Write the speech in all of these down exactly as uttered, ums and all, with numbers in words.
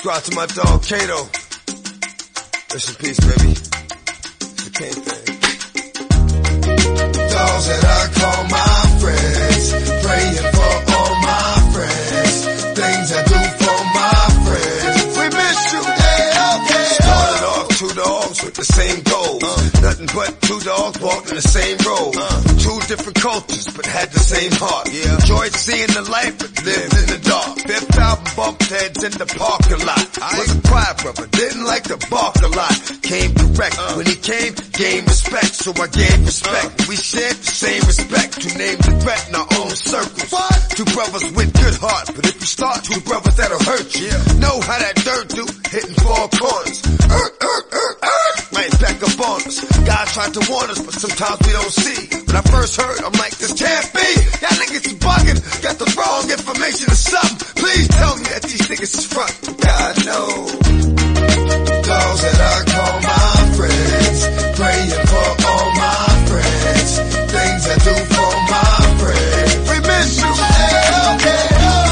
Let's go out to my dog, Kato. Rest in peace, baby. It's the King thing. Dogs that I call my friends, praying for all my friends, things I do for my friends. We miss you, yeah, okay. Started off two dogs with the same goal. Uh, nothing but two dogs walking the same road. Uh, two different cultures, but had the same heart. Yeah. Enjoyed seeing the light, but lived in the dark. Fifth album bumped heads in the parking lot. I was a quiet brother, didn't like to bark a lot. Came correct, uh, when he came, gained respect, so I gave respect. Uh, we shared the same respect, two names of threat in our own circles. What? Two brothers with good heart, but if you start two brothers that'll hurt you. Yeah. Know how that dirt do, hitting four corners. Er, er, er, er, right back up on us. God tried to warn us, but sometimes we don't see. When I first heard, I'm like, this can't be. Y'all niggas is bugging, got the wrong information or something. Please tell me that these niggas is front. God knows. Dogs that I call my friends, praying for all my friends, things I do for my friends. We miss you, yeah, okay.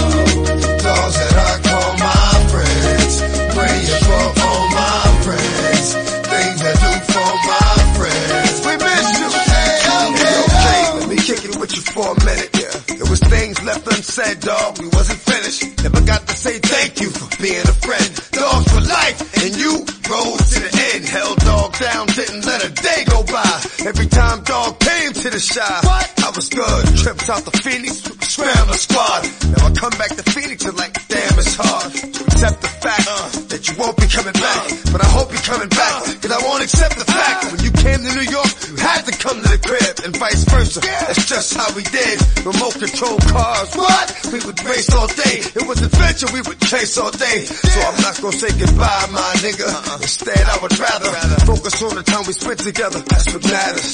Dogs that I call my friends, praying for all my friends, things I do for my friends. We miss you, yeah, okay. Okay, let me kick it with you for a minute, yeah. There was things left unsaid, dog, we wasn't finished. Never got to say thank you for being a friend. Dogs for life, and you rose to the end. Held dog down, didn't let a day go by. Every time dog came to the shop, what? I was good. Trips out to Phoenix, scramble squad. Now I come back to Phoenix and like, damn, it's hard to accept the fact uh, that you won't be coming back. But I hope you're coming back, cause I won't accept the fact that when you came to New York, you had to come to the crib, and vice versa. That's just how we did. Remote control cars, what? We would race all day. It was adventure, we would chase all day. So I'm not gonna say goodbye, my nigga. Instead, I would rather focus on the time we spent together. That's what matters.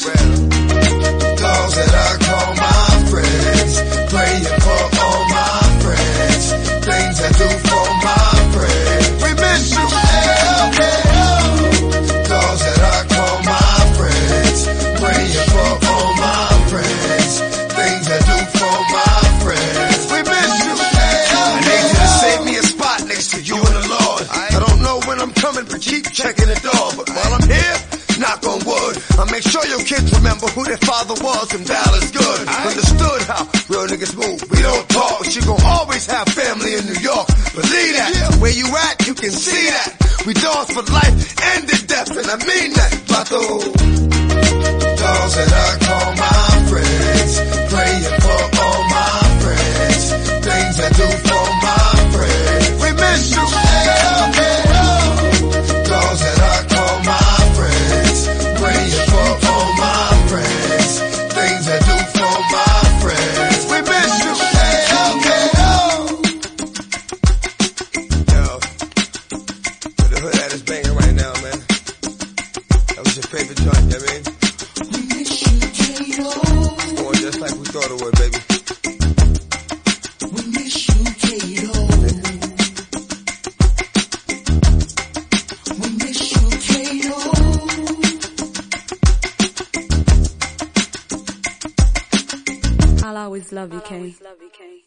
Dogs that I call my friends, praying for all my friends, things I do for my friends. We miss you, yeah, okay. Dogs that I call my friends, praying for all my friends, things I do for my friends. We miss you, yeah, okay. I need you to save me a spot next to you and the Lord. I don't know when I'm coming, but keep checking the door. But while I'm here, knock on wood, I'll make sure your kids remember who their father was and Dallas good. I understood how real niggas move. We don't talk, but you gon' always have family in New York. Believe that. Yeah. Where you at, you can see that. We dogs for life and to death, and I mean that. Bato. Dogs that I call my friends, praying for all my friends, things I do for my friends. We miss you, yeah, okay. Dogs that I call my friends, praying for all my friends, things I do for my friends. We miss you, yeah, okay. Yo, the hood at is banging right now, man. That was your favorite joint, you know what I mean? We miss you, Kato. Going just like we thought it would, baby. We miss you, Kato. We miss you, Kato. I'll always love you, Kane.